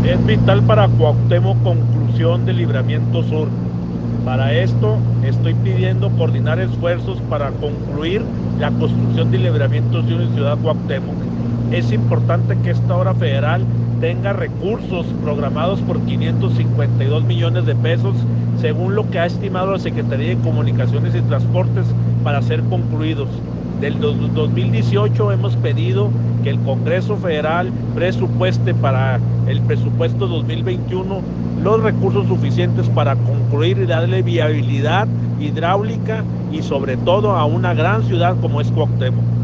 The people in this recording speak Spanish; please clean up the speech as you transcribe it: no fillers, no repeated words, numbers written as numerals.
Es vital para Cuauhtémoc conclusión del Libramiento Sur. Para esto estoy pidiendo coordinar esfuerzos para concluir la construcción del Libramiento Sur en Ciudad Cuauhtémoc. Es importante que esta obra federal tenga recursos programados por 552 millones de pesos, según lo que ha estimado la Secretaría de Comunicaciones y Transportes para ser concluidos. Del 2018 hemos pedido que el Congreso Federal presupueste para el presupuesto 2021 los recursos suficientes para concluir y darle viabilidad hidráulica y sobre todo a una gran ciudad como es Cuauhtémoc.